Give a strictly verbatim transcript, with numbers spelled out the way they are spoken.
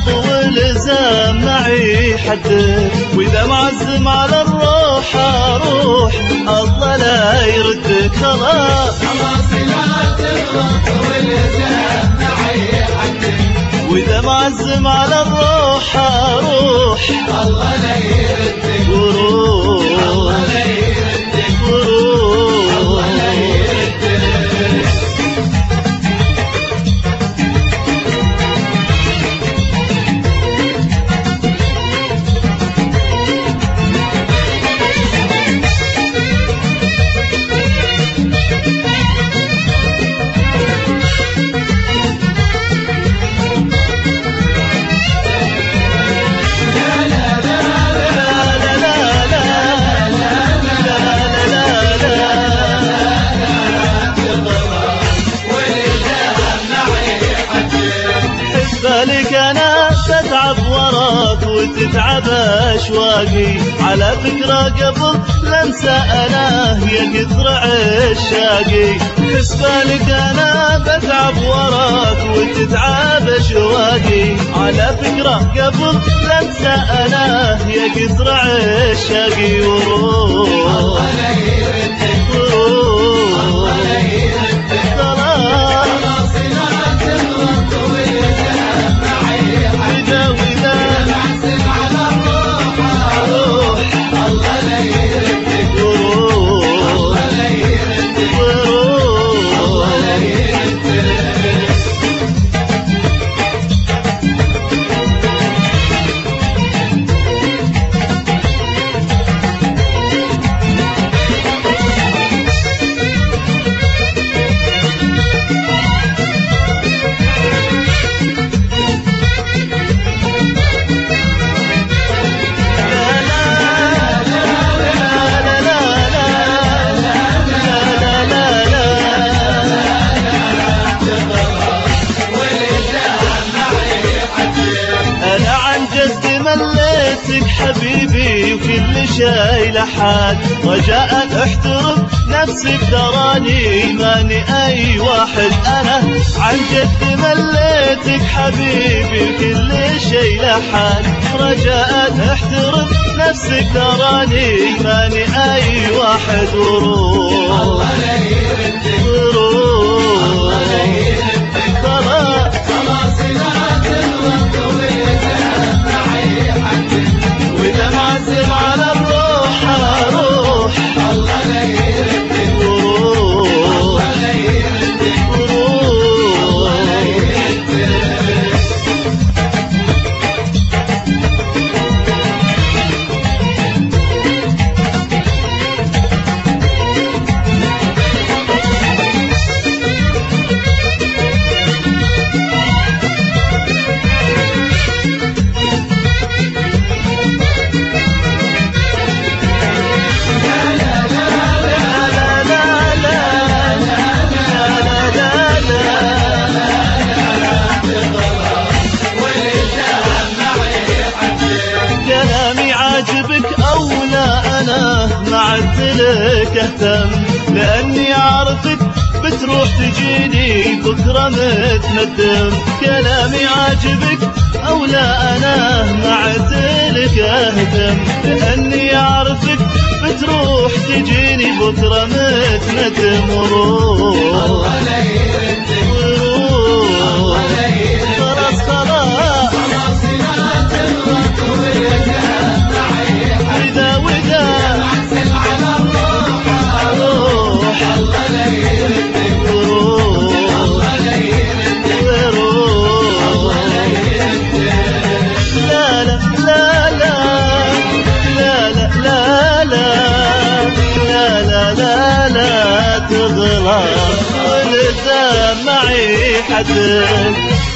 تغلط ولزام معي حدك، واذا معزم على الروح اروح الله لا يردك. خلاص خلاص لا تغلط ولزام معي حدك، واذا معزم على الروح اروح الله لا يردك. وروح الله لا يردك. وروح الله لا يردك. بالك انا تتعب وراك وتتعب اشواقي، على فكرة قبل لنسى انا يا كثر عشاقي. حس بالك انا بتعب وراك وتتعب اشواقي، على فكرة قبل لنسى انا يا كثر عشاقي. وروح الله لا يردك. وروح الله لا يردك. خلاص خلاص لا تغلط ولزام معي حدك، وذا وذا معزم على الروح اروح الله لا يردك. وروح الله لا يردك. وروح الله لا يردك. مليتك حبيبي وكل شي لحال، رجاء احترم نفسك تراني ماني اي واحد. انا عن جد مليتك حبيبي وكل شي لحال، رجاء احترم نفسك تراني ماني اي واحد. وروح الله لا يردك. وروح الله لا يردك. خلاص خلاص لا تغلط ولزام معي حدك، واذا معزم على الروح اروح الله لا يردك. وروح الله لا يردك. وروح الله لا يردك. كلامي عاجبك او لا انا ما عدت لك اهتم، لاني اعرفك بتروح تجيني بكره متندم. كلامي عاجبك او لا انا ما عدت لك اهتم، لاني اعرفك بتروح تجيني بكره متندم. وروح الله لا يردك. وروح الله لا يردك. خلاص خلاص خلاص لا تغلط ولزام معي حدك، وذا وذا معزم على الروح اروح الله لا يردك. وروح الله لا يردك. وروح الله لا يردك. لا لا لا لا لا لا لا لا لا لا لا تغلط ولزام معي حدك.